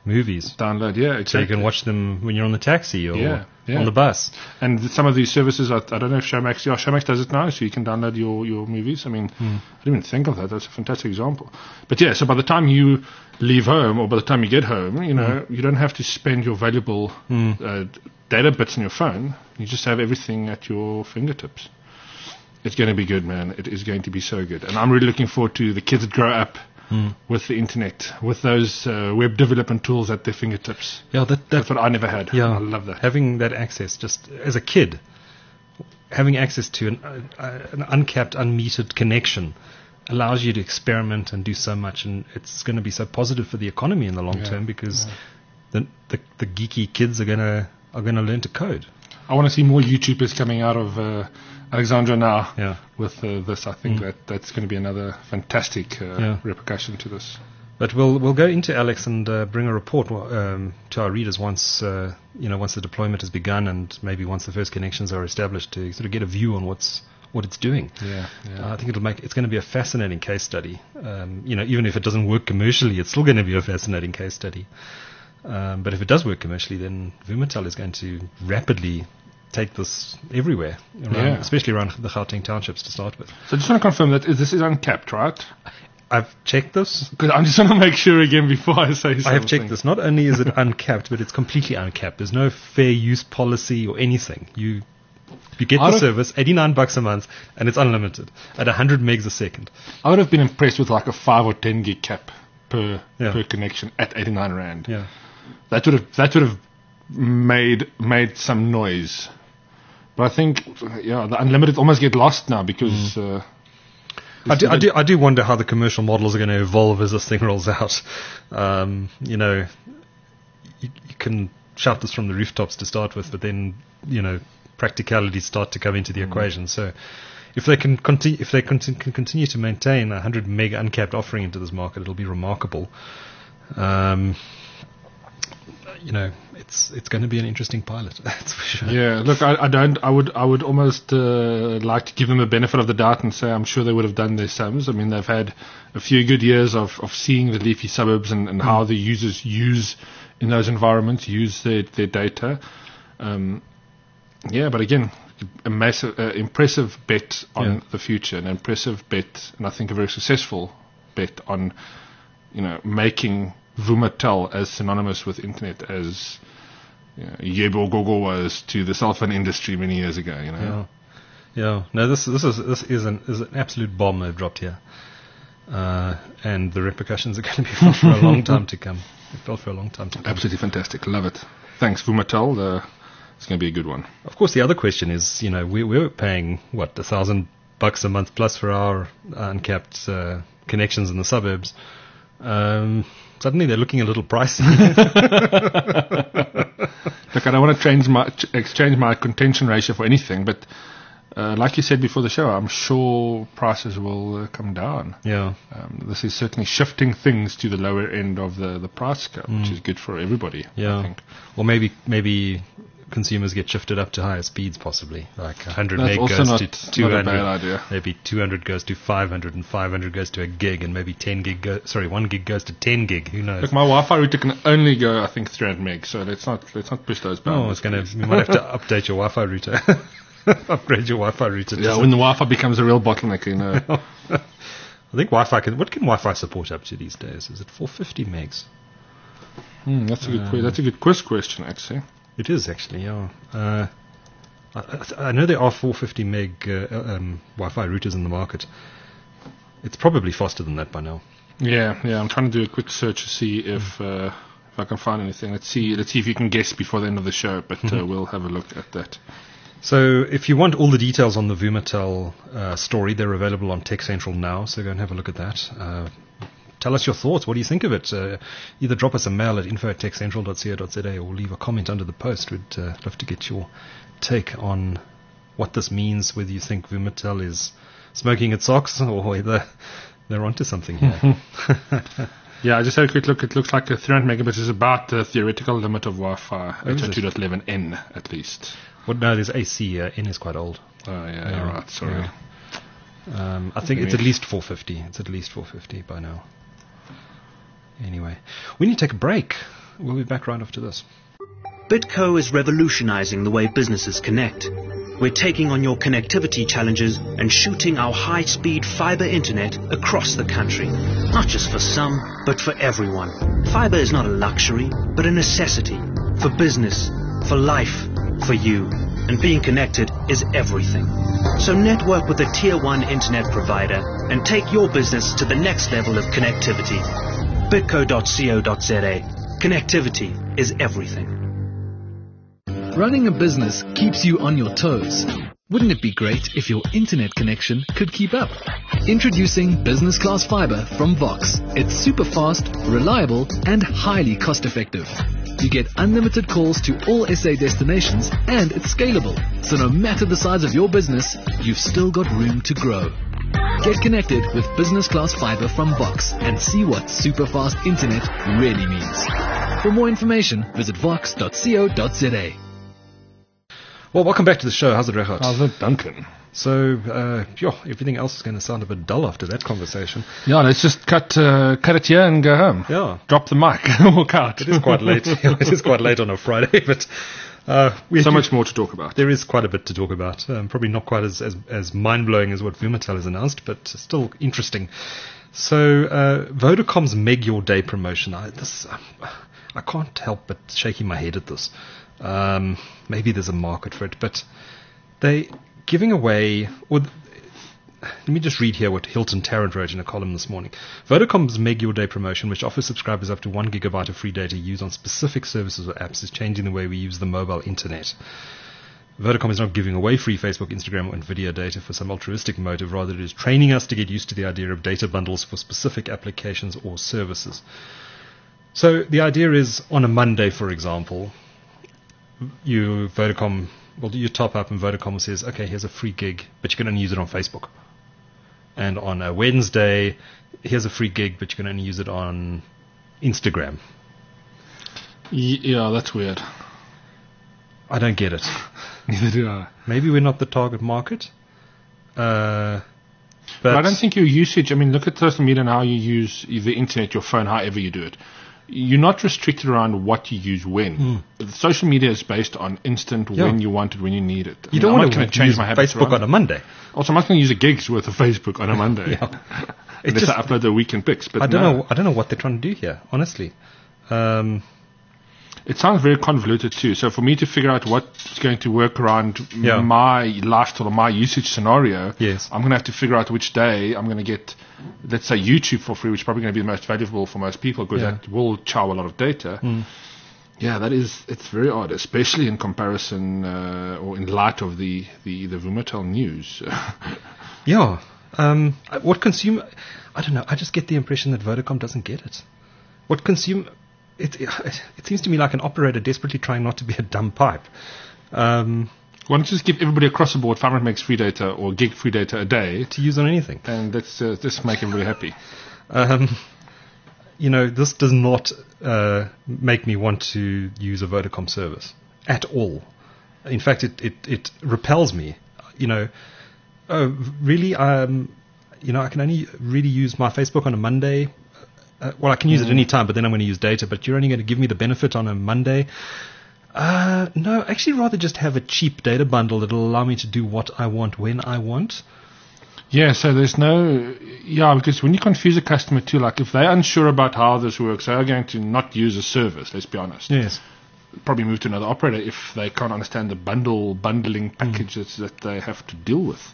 Speaker 2: movies.
Speaker 1: Download, yeah, exactly.
Speaker 2: So you can watch them when you're on the taxi or
Speaker 1: Yeah, yeah.
Speaker 2: on the bus.
Speaker 1: And some of these services, I, I don't know if Showmax, yeah, Showmax does it now, so you can download your, your movies. I mean,
Speaker 2: Hmm.
Speaker 1: I didn't even think of that. That's a fantastic example. But yeah, so by the time you leave home or by the time you get home, you know, you don't have to spend your valuable
Speaker 2: Hmm.
Speaker 1: uh, data bits on your phone. You just have everything at your fingertips. It's going to be good, man. It is going to be so good. And I'm really looking forward to the kids that grow up
Speaker 2: Hmm.
Speaker 1: with the internet, with those uh, web development tools at their fingertips.
Speaker 2: Yeah, that,
Speaker 1: That's
Speaker 2: that
Speaker 1: what I never had.
Speaker 2: yeah,
Speaker 1: I love that.
Speaker 2: Having that access, just as a kid, having access to an, uh, an uncapped, unmetered connection allows you to experiment and do so much, and it's going to be so positive for the economy in the long
Speaker 1: Yeah,
Speaker 2: term because
Speaker 1: yeah.
Speaker 2: the, the the geeky kids are gonna are gonna learn to code.
Speaker 1: I want to see more YouTubers coming out of uh, Alexandra now
Speaker 2: Yeah.
Speaker 1: with uh, this. I think
Speaker 2: Mm.
Speaker 1: that that's going to be another fantastic uh,
Speaker 2: Yeah.
Speaker 1: repercussion to this.
Speaker 2: But we'll we'll go into Alex and uh, bring a report um, to our readers once uh, you know once the deployment has begun and maybe once the first connections are established to sort of get a view on what's what it's doing.
Speaker 1: Yeah, yeah.
Speaker 2: Uh, I think it'll make it's going to be a fascinating case study. Um, you know, even if it doesn't work commercially, it's still going to be a fascinating case study. Um, but if it does work commercially, then Vumatel is going to rapidly take this everywhere, around,
Speaker 1: Yeah.
Speaker 2: especially around the Gauteng townships to start with.
Speaker 1: So I just want to confirm that is, this is uncapped, right?
Speaker 2: I've checked this.
Speaker 1: Because I just want to make sure again before I say something.
Speaker 2: I have checked this. Not only is it uncapped, but it's completely uncapped. There's no fair use policy or anything. You you get
Speaker 1: Out
Speaker 2: the
Speaker 1: of-
Speaker 2: service, eighty-nine bucks a month, and it's unlimited at one hundred megs a second.
Speaker 1: I would have been impressed with like a five or ten gig cap per
Speaker 2: Yeah.
Speaker 1: per connection at eighty-nine rand.
Speaker 2: Yeah.
Speaker 1: That would have that would have made made some noise. But I think yeah, the unlimited almost get lost now because. Uh,
Speaker 2: I do, I do, I do wonder how the commercial models are going to evolve as this thing rolls out. Um, you know, you, you can shout this from the rooftops to start with, but then you know, practicalities start to come into the equation. So, if they can continue, if they conti- can continue to maintain a one hundred meg uncapped offering into this market, it'll be remarkable. Um, you know, it's it's going to be an interesting pilot. That's for sure.
Speaker 1: Yeah, look, I, I don't. I would. I would almost uh, like to give them the benefit of the doubt and say I'm sure they would have done their sums. I mean, they've had a few good years of, of seeing the leafy suburbs and, and how the users use in those environments, use their their data. Um, yeah, but again, a massive, uh, impressive bet on
Speaker 2: Yeah.
Speaker 1: the future, an impressive bet, and I think a very successful bet on, you know, making Vumatel as synonymous with internet as you know, Yebo Gogo was to the cell phone industry many years ago. You know,
Speaker 2: Yeah, yeah. No, this this is this is an is an absolute bomb they've dropped here, uh, and the repercussions are going to be felt for a long time to come. Felt for a long time to come.
Speaker 1: absolutely fantastic. Love it. Thanks, Vumatel. The, it's going to be a good one.
Speaker 2: Of course, the other question is, you know, we we're paying what a thousand bucks a month plus for our uncapped uh, connections in the suburbs. Um, suddenly, they're looking a little pricey.
Speaker 1: Look, I don't want to change my ch- exchange my contention ratio for anything, but uh, like you said before the show, I'm sure prices will uh, come down.
Speaker 2: Yeah.
Speaker 1: Um, this is certainly shifting things to the lower end of the, the price scale, which is good for everybody, I
Speaker 2: Yeah.
Speaker 1: think.
Speaker 2: Or maybe maybe consumers get shifted up to higher speeds, possibly. Like one hundred
Speaker 1: That's
Speaker 2: meg
Speaker 1: also
Speaker 2: goes
Speaker 1: not-
Speaker 2: to
Speaker 1: not a
Speaker 2: two hundred.
Speaker 1: bad idea.
Speaker 2: Maybe two hundred goes to five hundred, and five hundred goes to a gig, and maybe ten gig go, sorry, one gig goes to ten gig. Who knows?
Speaker 1: Look, my Wi-Fi router can only go, I think, three hundred meg, so let's not let's not push those
Speaker 2: Oh,
Speaker 1: boundaries.
Speaker 2: it's gonna.
Speaker 1: please.
Speaker 2: You might have to update your Wi-Fi router. Upgrade your Wi-Fi router. to
Speaker 1: Yeah,
Speaker 2: some-
Speaker 1: when the Wi-Fi becomes a real bottleneck, you know.
Speaker 2: I think Wi-Fi can. What can Wi-Fi support up to these days? Is it four hundred fifty megs?
Speaker 1: Hmm, that's a good que- that's a good quiz question, actually.
Speaker 2: It is actually, yeah. Uh, I, I I know there are four hundred fifty meg uh, um, Wi-Fi routers in the market. It's probably faster than that by now.
Speaker 1: Yeah, yeah. I'm trying to do a quick search to see if uh, if I can find anything. Let's see. Let's see if you can guess before the end of the show. But uh, we'll have a look at that.
Speaker 2: So if you want all the details on the Vumatel uh, story, they're available on Tech Central now, so go and have a look at that. Uh, tell us your thoughts. What do you think of it? Uh, either drop us a mail at info at techcentral dot co dot za or leave a comment under the post. We'd uh, love to get your take on what this means, whether you think Vumatel is smoking its socks or whether they're onto something here.
Speaker 1: Yeah, I just had a quick look. It looks like a three hundred megabits is about the theoretical limit of Wi-Fi,
Speaker 2: is
Speaker 1: H O
Speaker 2: it?
Speaker 1: two dot eleven n at least.
Speaker 2: Well, no, there's A C. Uh, N is quite old.
Speaker 1: Oh, yeah,
Speaker 2: Yeah,
Speaker 1: you're right. Sorry.
Speaker 2: yeah. Um, I think it's at least four hundred fifty. It's at least four hundred fifty by now. Anyway, we need to take a break. we'll be back right after this.
Speaker 3: Bitco is revolutionizing the way businesses connect. We're taking on your connectivity challenges and shooting our high-speed fiber internet across the country. Not just for some, but for everyone. Fiber is not a luxury, but a necessity. For business, for life, for you. And being connected is everything. So network with a tier one internet provider and take your business to the next level of connectivity. bitco dot co dot za. Connectivity is everything.
Speaker 4: Running a business keeps you on your toes. Wouldn't it be great if your internet connection could keep up? Introducing Business Class Fiber from Vox. It's super fast, reliable, and highly cost effective. You get unlimited calls to all S A destinations, and it's scalable. So no matter the size of your business, you've still got room to grow. Get connected with Business Class Fiber from Vox and see what super fast internet really means. For more information, visit vox dot co dot za.
Speaker 2: Well, welcome back to the show. How's it, Regards?
Speaker 1: How's it, Duncan?
Speaker 2: So, uh, yo, everything else is going to sound a bit dull after that conversation.
Speaker 1: Yeah, let's just cut uh, cut it here and go home.
Speaker 2: Yeah.
Speaker 1: Drop the mic and walk out.
Speaker 2: It is quite late. It is quite late on a Friday, but uh, we
Speaker 1: so much more to talk about.
Speaker 2: There is quite a bit to talk about. Um, probably not quite as, as, as mind-blowing as what Vumatel has announced, but still interesting. So, uh, Vodacom's Meg Your Day promotion. I, this, uh, I can't help but shaking my head at this. Um, maybe there's a market for it, but they giving away, or th- let me just read here what Hilton Tarrant wrote in a column this morning. Vodacom's Meg Your Day promotion, which offers subscribers up to one gigabyte of free data used on specific services or apps, is changing the way we use the mobile internet. Vodacom is not giving away free Facebook, Instagram, and video data for some altruistic motive. Rather, it is training us to get used to the idea of data bundles for specific applications or services. So the idea is, on a Monday, for example, you Vodacom, well, you top up and Vodacom says, okay, here's a free gig, but you can only use it on Facebook. And on a Wednesday, here's a free gig, but you can only use it on Instagram.
Speaker 1: Yeah, that's weird.
Speaker 2: I don't get it.
Speaker 1: Neither do I.
Speaker 2: Maybe we're not the target market. Uh, but,
Speaker 1: but I don't think your usage, I mean, look at social media and how you use the internet, your phone, however you do it. You're not restricted around what you use when. Mm. Social media is based on instant, yeah. when you want it, when you need it. I
Speaker 2: you
Speaker 1: mean,
Speaker 2: don't
Speaker 1: I'm
Speaker 2: want to
Speaker 1: change
Speaker 2: use
Speaker 1: my habits
Speaker 2: Facebook
Speaker 1: around.
Speaker 2: on a Monday.
Speaker 1: Also, I'm not going to use a gig's worth of Facebook on a Monday.
Speaker 2: yeah.
Speaker 1: Unless
Speaker 2: just,
Speaker 1: I upload the weekend pics. But
Speaker 2: I don't
Speaker 1: no.
Speaker 2: know. I don't know what they're trying to do here. Honestly, um,
Speaker 1: it sounds very convoluted too. So for me to figure out what's going to work around
Speaker 2: yeah.
Speaker 1: my lifestyle or my usage scenario,
Speaker 2: yes.
Speaker 1: I'm going to have to figure out which day I'm going to get, let's say, YouTube for free, which is probably going to be the most valuable for most people because
Speaker 2: yeah.
Speaker 1: that will chow a lot of data.
Speaker 2: Mm.
Speaker 1: Yeah, that is, it's very odd, especially in comparison uh, or in light of the, the, the Vumatel news.
Speaker 2: yeah. Um, what consumer, I don't know, I just get the impression that Vodacom doesn't get it. What consumer, it, it, it seems to me like an operator desperately trying not to be a dumb pipe. Um,
Speaker 1: Why don't you just give everybody across the board five hundred megs free data or gig free data a day
Speaker 2: to use on anything,
Speaker 1: and let's uh, just make everybody happy.
Speaker 2: Um, you know, this does not uh, make me want to use a Vodacom service at all. In fact, it it, it repels me. You know, uh, really, um, you know, I can only really use my Facebook on a Monday. Uh, well, I can use mm. it any time, but then I'm going to use data. But you're only going to give me the benefit on a Monday. Uh, no, actually rather just have a cheap data bundle that will allow me to do what I want when I want.
Speaker 1: Yeah, so there's no, yeah, because when you confuse a customer too, like if they're unsure about how this works, they are going to not use a service, let's be honest.
Speaker 2: Yes.
Speaker 1: Probably move to another operator if they can't understand the bundle, bundling packages mm. that they have to deal with.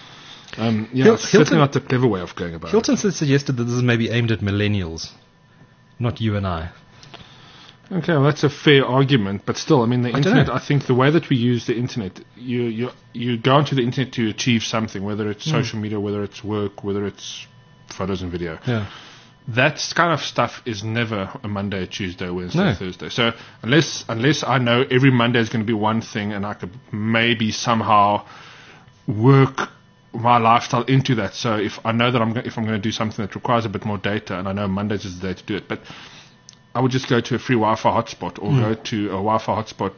Speaker 1: Um, yeah, Hil- it's Hilton, certainly not the clever way of going about
Speaker 2: Hilton
Speaker 1: it.
Speaker 2: Hilton suggested that this is maybe aimed at millennials, not you and I.
Speaker 1: Okay, well, that's a fair argument, but still, I mean, the
Speaker 2: I
Speaker 1: internet, I think the way that we use the internet, you you you go onto the internet to achieve something, whether it's mm. social media, whether it's work, whether it's photos and video.
Speaker 2: Yeah.
Speaker 1: That kind of stuff is never a Monday, Tuesday, Wednesday,
Speaker 2: no.
Speaker 1: Thursday. So unless unless I know every Monday is going to be one thing and I could maybe somehow work my lifestyle into that. So if I know that I'm go- if I'm going to do something that requires a bit more data and I know Mondays is the day to do it, but I would just go to a free Wi-Fi hotspot or mm. go to a Wi-Fi hotspot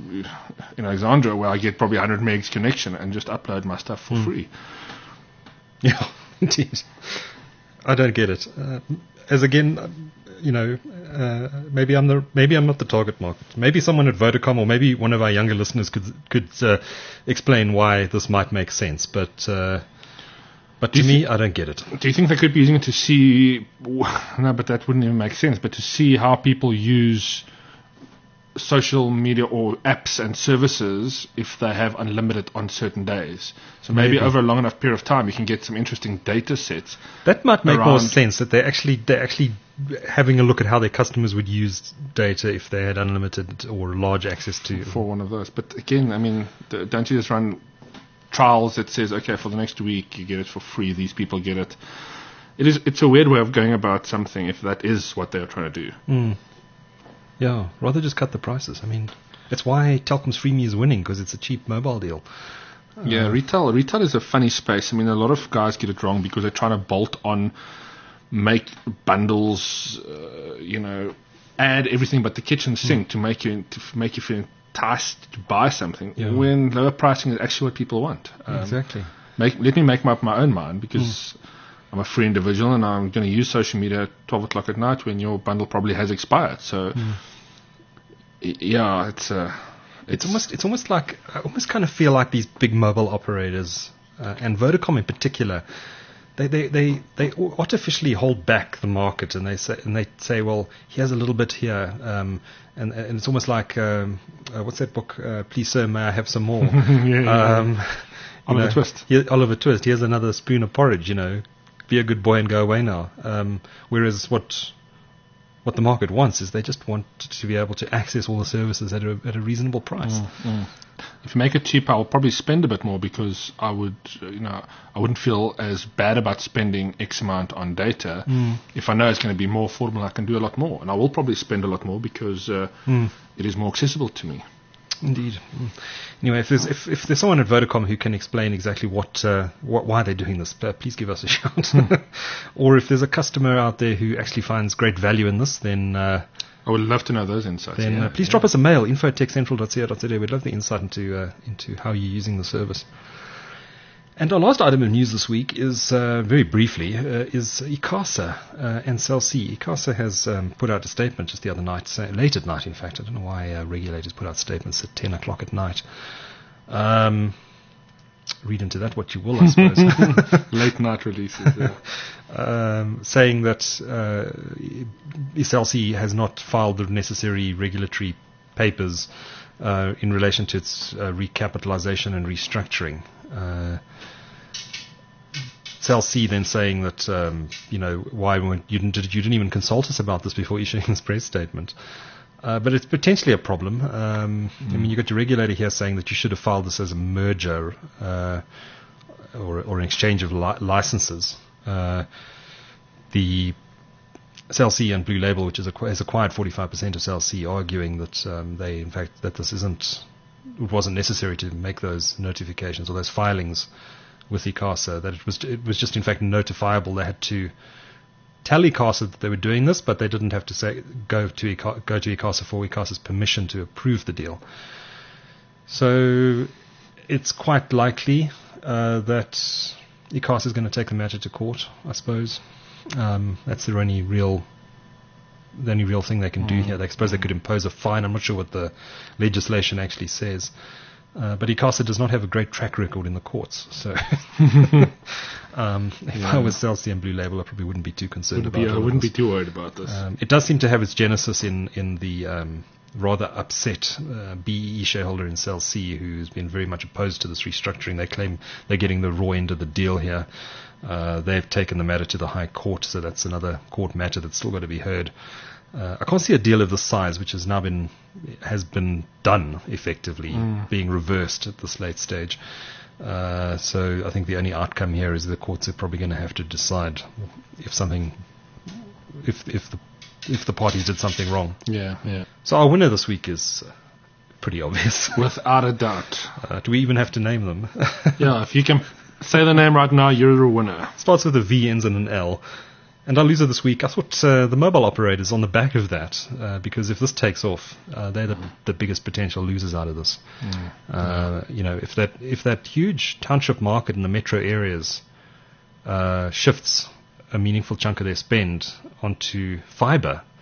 Speaker 1: in Alexandria where I get probably one hundred megs connection and just upload my stuff for mm. free.
Speaker 2: Yeah, indeed. I don't get it. Uh, as again, you know, uh, maybe I'm the maybe I'm not the target market. Maybe someone at Vodacom or maybe one of our younger listeners could could uh, explain why this might make sense. But uh, but to me, I don't get it.
Speaker 1: Do you think they could be using it to see? No, but that wouldn't even make sense. But to see how people use social media or apps and services if they have unlimited on certain days. So maybe, maybe over a long enough period of time you can get some interesting data sets.
Speaker 2: That might make more sense, that they're actually they're actually having a look at how their customers would use data if they had unlimited or large access to
Speaker 1: for one of those. But again, I mean, don't you just run trials that says, okay, for the next week you get it for free, these people get it. It is it's a weird way of going about something if that is what they're trying to do.
Speaker 2: Mm. Yeah, rather just cut the prices. I mean, that's why Telkom's Freeme is winning, because it's a cheap mobile deal.
Speaker 1: Uh, yeah, retail retail is a funny space. I mean, a lot of guys get it wrong because they're trying to bolt on, make bundles, uh, you know, add everything but the kitchen sink mm. to make you to make you feel enticed to buy something. Yeah. When lower pricing is actually what people want.
Speaker 2: Um, exactly.
Speaker 1: Make let me make up my, my own mind, because mm. I'm a free individual and I'm going to use social media at twelve o'clock at night when your bundle probably has expired. So, mm. yeah, it's uh,
Speaker 2: it's, it's almost it's almost like I almost kind of feel like these big mobile operators uh, and Vodacom in particular, they, they, they, they artificially hold back the market, and they say and they say, well, here's a little bit here, um, and and it's almost like um, uh, what's that book? Uh, Please Sir, May I Have Some More?
Speaker 1: yeah, yeah, um,
Speaker 2: yeah.
Speaker 1: Oliver
Speaker 2: know,
Speaker 1: Twist.
Speaker 2: Here, Oliver Twist. Here's another spoon of porridge. You know. Be a good boy and go away now. Um, whereas what what the market wants is they just want to be able to access all the services at a at a reasonable price.
Speaker 1: Mm, mm. If you make it cheap, I'll probably spend a bit more, because I would, you know, I wouldn't feel as bad about spending X amount on data
Speaker 2: mm.
Speaker 1: if I know it's going to be more affordable. I can do a lot more, and I will probably spend a lot more because uh,
Speaker 2: mm.
Speaker 1: it is more accessible to me.
Speaker 2: Indeed. Anyway, if there's if, if there's someone at Vodacom who can explain exactly what, uh, what why they're doing this, uh, please give us a shout. Or if there's a customer out there who actually finds great value in this, then uh,
Speaker 1: I would love to know those insights.
Speaker 2: Then
Speaker 1: yeah,
Speaker 2: uh, please
Speaker 1: yeah.
Speaker 2: drop us a mail, info at techcentral dot co dot za. We'd love the insight into uh, into how you're using the service. And our last item of news this week is, uh, very briefly, uh, is ICASA uh, and Cell C. ICASA has um, put out a statement just the other night, say, late at night in fact. I don't know why uh, regulators put out statements at ten o'clock at night. Um, read into that what you will, I suppose.
Speaker 1: Late night releases, yeah.
Speaker 2: um, saying that uh, Cell C has not filed the necessary regulatory papers uh, in relation to its uh, recapitalization and restructuring. Uh, Cell C then saying that, um, you know, why weren't, you, didn't, you didn't even consult us about this before issuing this press statement. Uh, but it's potentially a problem. Um, mm. I mean, you've got your regulator here saying that you should have filed this as a merger uh, or, or an exchange of li- licenses. Uh, the Cell C and Blue Label, which is acqu- has acquired forty-five percent of Cell C, arguing that um, they, in fact, that this isn't, it wasn't necessary to make those notifications or those filings with ICASA, that it was it was just in fact notifiable. They had to tell ICASA that they were doing this, but they didn't have to say go to ICASA, go to ICASA for ICASA's permission to approve the deal. So it's quite likely uh, that ICASA is going to take the matter to court, I suppose. Um, that's the only real the only real thing they can do mm. here. They suppose they could impose a fine. I'm not sure what the legislation actually says. Uh, but ICASA does not have a great track record in the courts. So um, if yeah. I was Cell C and Blue Label, I probably wouldn't be too concerned
Speaker 1: wouldn't
Speaker 2: about it.
Speaker 1: I wouldn't
Speaker 2: this.
Speaker 1: be too worried about this.
Speaker 2: Um, it does seem to have its genesis in, in the um, rather upset uh, B E E shareholder in Cell C, who's been very much opposed to this restructuring. They claim they're getting the raw end of the deal here. Uh, they've taken the matter to the High Court, so that's another court matter that's still got to be heard. Uh, I can't see a deal of this size, which has now been has been done effectively, mm. being reversed at this late stage. Uh, so I think the only outcome here is the courts are probably going to have to decide if something, if if the if the parties did something wrong.
Speaker 1: Yeah, yeah.
Speaker 2: So our winner this week is pretty obvious,
Speaker 1: without a doubt.
Speaker 2: Uh, do we even have to name them?
Speaker 1: Yeah, if you can say the name right now, you're the winner.
Speaker 2: Starts with a V, ends in an L. And our loser this week, I thought uh, the mobile operators on the back of that, uh, because if this takes off, uh, they're the, the biggest potential losers out of this.
Speaker 1: Mm.
Speaker 2: Uh, you know, if that if that huge township market in the metro areas uh, shifts a meaningful chunk of their spend onto fiber,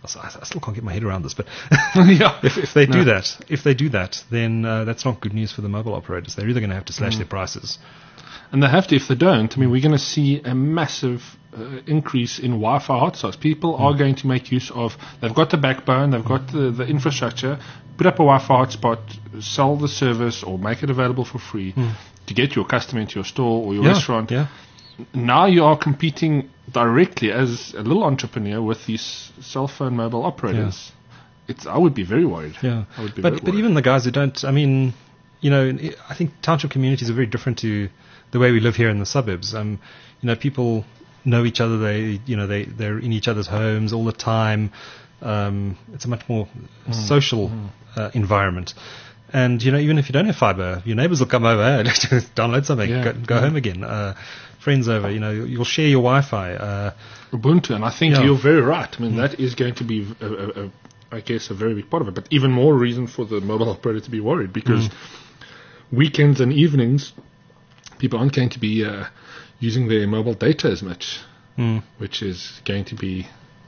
Speaker 2: I I still can't get my head around this, but
Speaker 1: Yeah.
Speaker 2: if, if they do
Speaker 1: No.
Speaker 2: that, if they do that, then uh, that's not good news for the mobile operators. They're either going to have to slash
Speaker 1: Mm.
Speaker 2: their prices.
Speaker 1: And they have to. If they don't, I mean, we're going to see a massive uh, increase in Wi-Fi hotspots. People are going to make use of. They've got the backbone, they've got the, the infrastructure. Put up a Wi-Fi hotspot, sell the service, or make it available for free to get your customer into your store or your
Speaker 2: Yeah,
Speaker 1: restaurant.
Speaker 2: yeah.
Speaker 1: Now you are competing directly as a little entrepreneur with these cell phone mobile operators. It's. I would be very worried.
Speaker 2: Yeah,
Speaker 1: I would be
Speaker 2: but
Speaker 1: very
Speaker 2: but
Speaker 1: worried.
Speaker 2: even the guys who don't, I mean, you know, I think township communities are very different to the way we live here in the suburbs. Um, you know, people know each other. They, you know, they they're in each other's homes all the time. Um, it's a much more
Speaker 1: Mm.
Speaker 2: social uh, environment. And, you know, even if you don't have fiber, your neighbors will come over, hey, let's just download something,
Speaker 1: Yeah,
Speaker 2: go, go
Speaker 1: yeah.
Speaker 2: home again. Uh, friends over, you know, you'll share your Wi-Fi. Uh,
Speaker 1: Ubuntu, and I think
Speaker 2: Yeah.
Speaker 1: you're very right. I mean, that is going to be, a, a, a, I guess, a very big part of it. But even more reason for the mobile operator to be worried, because weekends and evenings, people aren't going to be uh, using their mobile data as much,
Speaker 2: mm,
Speaker 1: which is going to be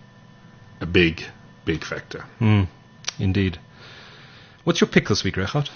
Speaker 1: a big, big factor.
Speaker 2: mm, indeed. What's your pick this week, Regardt?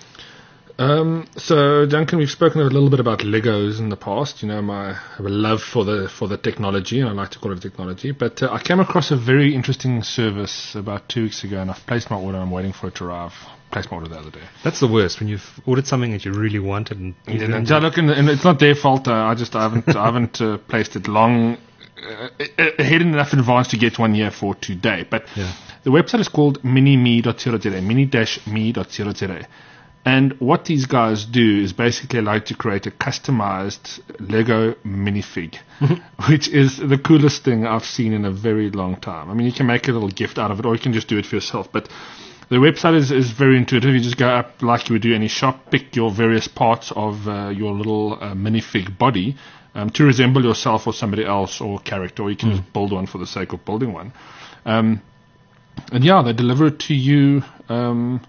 Speaker 1: Um, so, Duncan, we've spoken a little bit about Legos in the past. You know, my I have a love for the for the technology, and I like to call it technology. But uh, I came across a very interesting service about two weeks ago, and I've placed my order. I'm waiting for it to arrive. Placed my order the other day.
Speaker 2: That's the worst, when you've ordered something that you really wanted and you
Speaker 1: Yeah,
Speaker 2: didn't.
Speaker 1: and, look, and, and it's not their fault. Uh, I just I haven't I haven't uh, placed it long uh, ahead enough in advance to get one here for today. But
Speaker 2: Yeah.
Speaker 1: the website is called minime dot co dot za, mini-me dot co dot za. And what these guys do is basically allow you to create a customized Lego minifig, which is the coolest thing I've seen in a very long time. I mean, you can make a little gift out of it, or you can just do it for yourself. But the website is, is very intuitive. You just go up like you would do any shop, pick your various parts of uh, your little uh, minifig body um, to resemble yourself or somebody else or character, or you can just build one for the sake of building one. Um, and yeah, they deliver it to you um,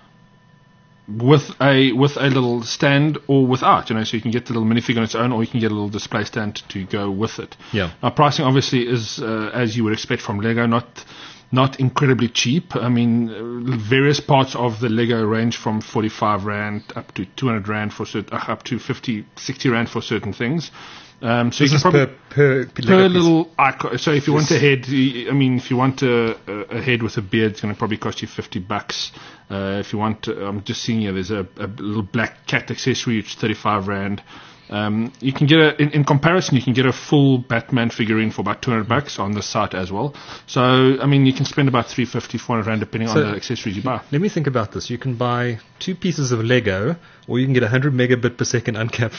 Speaker 1: with a with a little stand or without, you know, so you can get the little minifig on its own, or you can get a little display stand to go with it.
Speaker 2: Yeah.
Speaker 1: Now, pricing obviously is uh, as you would expect from Lego, not not incredibly cheap. I mean, uh, various parts of the Lego range from forty-five rand up to two hundred rand for certain, uh, up to fifty, sixty rand for certain things. Um, so
Speaker 2: This
Speaker 1: you
Speaker 2: is
Speaker 1: can probably
Speaker 2: per, per,
Speaker 1: per
Speaker 2: Lego piece.
Speaker 1: little icon. So if you want a head, y- I mean, if you want a, a a head with a beard, it's going to probably cost you fifty bucks. Uh, if you want, uh, I'm just seeing here, there's a, a little black cat accessory, which is thirty-five rand. Um, you can get a, in, in comparison, you can get a full Batman figurine for about two hundred bucks on the site as well. So, I mean, you can spend about three fifty, four hundred rand depending
Speaker 2: So-
Speaker 1: on the accessories you buy.
Speaker 2: Let me think about this. You can buy two pieces of Lego, or you can get one hundred megabit per second uncapped.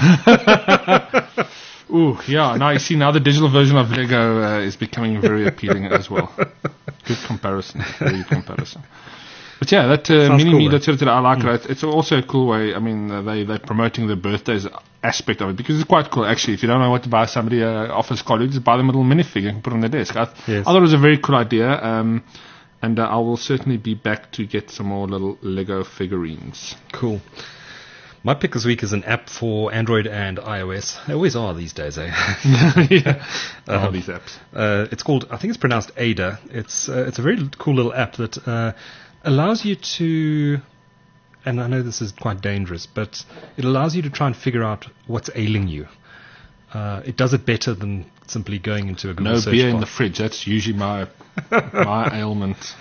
Speaker 1: Ooh, yeah. Now you see, now the digital version of Lego uh, is becoming very appealing as well. Good comparison. Very good comparison. But yeah, that uh,
Speaker 2: Sounds
Speaker 1: mini
Speaker 2: cool,
Speaker 1: me
Speaker 2: though.
Speaker 1: dot I like it. It's also a cool way. I mean, uh, they they're promoting the birthdays aspect of it because it's quite cool. Actually, if you don't know what to buy somebody, uh, office colleague, just buy them a little minifig and put it on their desk. I, th-
Speaker 2: Yes.
Speaker 1: I thought it was a very cool idea. Um, and uh, I will certainly be back to get some more little Lego figurines.
Speaker 2: Cool. My pick this week is an app for Android and iOS. They always are these days, eh?
Speaker 1: yeah, all
Speaker 2: Um,
Speaker 1: these apps.
Speaker 2: Uh, it's called, I think it's pronounced Ada. It's uh, it's a very cool little app that uh, allows you to, and I know this is quite dangerous, but it allows you to try and figure out what's ailing you. Uh, it does it better than simply going into a Google
Speaker 1: No
Speaker 2: search
Speaker 1: beer
Speaker 2: bar.
Speaker 1: in the fridge. That's usually my my ailment.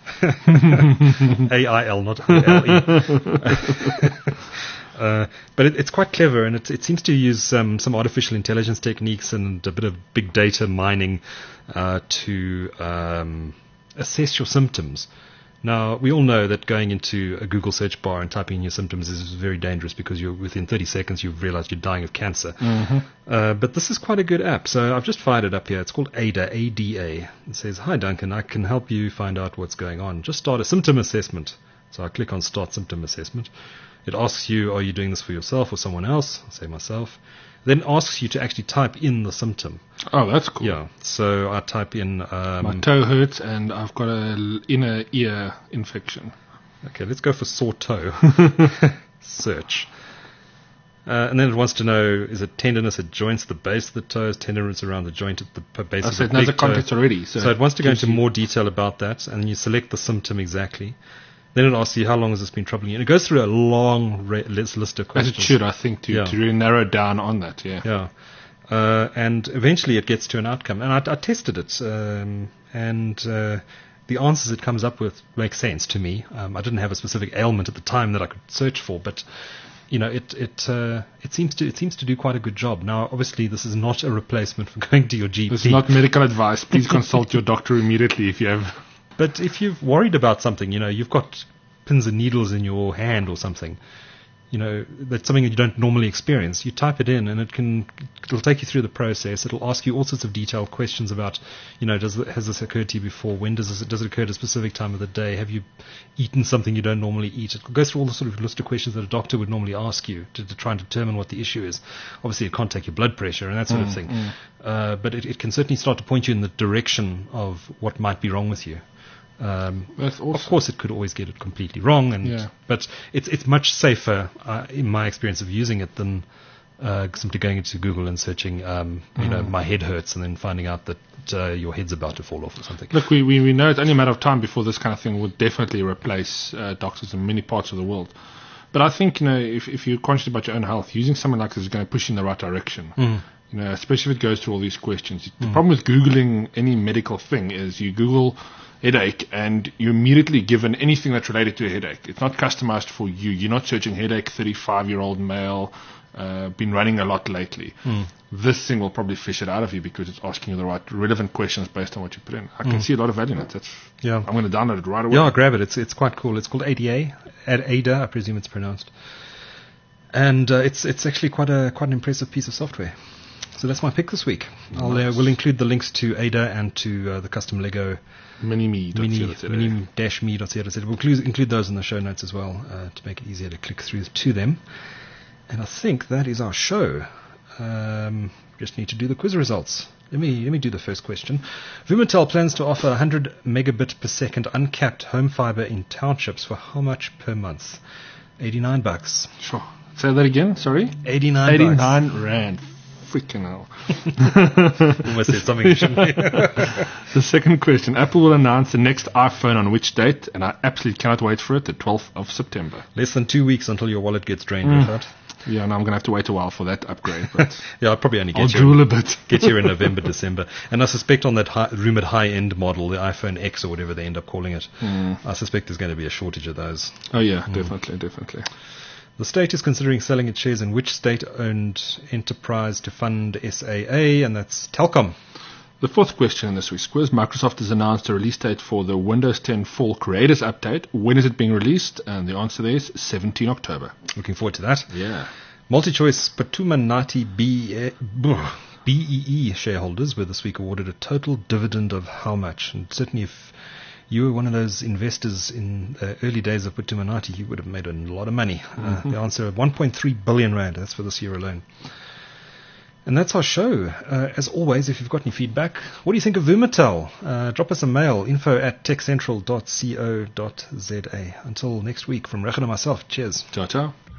Speaker 2: A I L, not L E. Uh, but it, it's quite clever, and it, it seems to use um, some artificial intelligence techniques and a bit of big data mining uh, to um, assess your symptoms. Now, we all know that going into a Google search bar and typing in your symptoms is very dangerous because you're within thirty seconds you've realized you're dying of cancer.
Speaker 1: Mm-hmm.
Speaker 2: Uh, but this is quite a good app. So I've just fired it up here. It's called Ada, A D A. It says, "Hi Duncan, I can help you find out what's going on. Just start a symptom assessment." So I click on Start Symptom Assessment. It asks you, are you doing this for yourself or someone else? I say myself. Then asks you to actually type in the symptom.
Speaker 1: Oh, that's cool.
Speaker 2: Yeah. So I type in... Um,
Speaker 1: My toe hurts and I've got a l- inner ear infection.
Speaker 2: Okay, let's go for sore toe. Search. Uh, and then it wants to know, is it tenderness at joints at the base of the toes, tenderness around the joint at the p- base
Speaker 1: I
Speaker 2: of
Speaker 1: said
Speaker 2: the
Speaker 1: knows
Speaker 2: big
Speaker 1: the context
Speaker 2: toe.
Speaker 1: already. So,
Speaker 2: So it wants to go
Speaker 1: gives
Speaker 2: into
Speaker 1: you-
Speaker 2: more detail about that, and you select the symptom exactly. Then it asks you, how long has this been troubling you? And it goes through a long re- list, list of
Speaker 1: As
Speaker 2: questions.
Speaker 1: it should, I think, to,
Speaker 2: Yeah.
Speaker 1: to really narrow down on that, yeah.
Speaker 2: Yeah. Uh, and eventually it gets to an outcome. And I, I tested it, um, and uh, the answers it comes up with make sense to me. Um, I didn't have a specific ailment at the time that I could search for, but you know, it it uh, it seems to it seems to do quite a good job. Now, obviously, this is not a replacement for going to your G P.
Speaker 1: This is not medical advice. Please consult your doctor immediately if you have...
Speaker 2: But if you've worried about something, you know, you've got pins and needles in your hand or something, you know, that's something that you don't normally experience. You type it in and it can, it'll take you through the process. It'll ask you all sorts of detailed questions about, you know, does has this occurred to you before? When does this, does it occur at a specific time of the day? Have you eaten something you don't normally eat? It goes through all the sort of list of questions that a doctor would normally ask you to, to try and determine what the issue is. Obviously, it can't take your blood pressure and that sort of thing. Uh, but it, it can certainly start to point you in the direction of what might be wrong with you. Um,
Speaker 1: That's awesome.
Speaker 2: Of course, it could always get it completely wrong, and
Speaker 1: Yeah.
Speaker 2: but it's it's much safer uh, in my experience of using it than uh, simply going into Google and searching, um, you know, my head hurts, and then finding out that uh, your head's about to fall off or something.
Speaker 1: Look, we, we, we know it's only a matter of time before this kind of thing would definitely replace uh, doctors in many parts of the world. But I think, you know, if, if you're conscious about your own health, using something like this is going to push you in the right direction.
Speaker 2: Mm.
Speaker 1: You know, especially if it goes through all these questions. The problem with Googling any medical thing is you Google headache and you're immediately given anything that's related to a headache. It's not customized for you. You're not searching headache, thirty-five-year-old male, uh, been running a lot lately. This thing will probably fish it out of you because it's asking you the right relevant questions based on what you put in. I can see a lot of value in it. That's,
Speaker 2: Yeah.
Speaker 1: I'm going to download it right away.
Speaker 2: Yeah, grab it. It's it's quite cool. It's called A D A, Ad Ada, I presume it's pronounced, and uh, it's it's actually quite a quite an impressive piece of software. So that's my pick this week. I'll uh, we'll include the links to Ada and to uh, the custom Lego
Speaker 1: Mini-me.
Speaker 2: mini mini dash me dot co dot za. We'll include, include those in the show notes as well uh, to make it easier to click through to them. And I think that is our show. Um, just need to do the quiz results. Let me let me do the first question. Vumatel plans to offer one hundred megabit per second uncapped home fiber in townships for how much per month? eighty-nine bucks.
Speaker 1: Sure. Say that again. Sorry.
Speaker 2: eighty-nine.
Speaker 1: eighty-nine rand. Freaking hell.
Speaker 2: Almost said something. Shouldn't we?
Speaker 1: The second question. Apple will announce the next iPhone on which date? And I absolutely cannot wait for it, the twelfth of September.
Speaker 2: Less than two weeks until your wallet gets drained with that.
Speaker 1: Yeah, and I'm going to have to wait a while for that upgrade. But
Speaker 2: Yeah, I'll probably only
Speaker 1: I'll
Speaker 2: get you.
Speaker 1: drool a bit.
Speaker 2: Get here in November, December. And I suspect on that high, rumored high-end model, the iPhone X or whatever they end up calling it, I suspect there's going to be a shortage of those.
Speaker 1: Oh, yeah, definitely, definitely.
Speaker 2: The state is considering selling its shares in which state-owned enterprise to fund S A A, and that's Telkom.
Speaker 1: The fourth question in this week's quiz. Microsoft has announced a release date for the Windows ten Fall Creators Update. When is it being released? And the answer there is seventeenth of October.
Speaker 2: Looking forward to that.
Speaker 1: Yeah.
Speaker 2: Multi-choice Patumanati B E E shareholders were this week awarded a total dividend of how much? And certainly if you were one of those investors in the early days of Patumanati, you would have made a lot of money. Mm-hmm. Uh, the answer, one point three billion rand. That's for this year alone. And that's our show. Uh, as always, if you've got any feedback, what do you think of Vumatel? Uh, drop us a mail, info at techcentral dot co dot za. Until next week, from Rechen and myself, cheers.
Speaker 1: Ciao, ciao.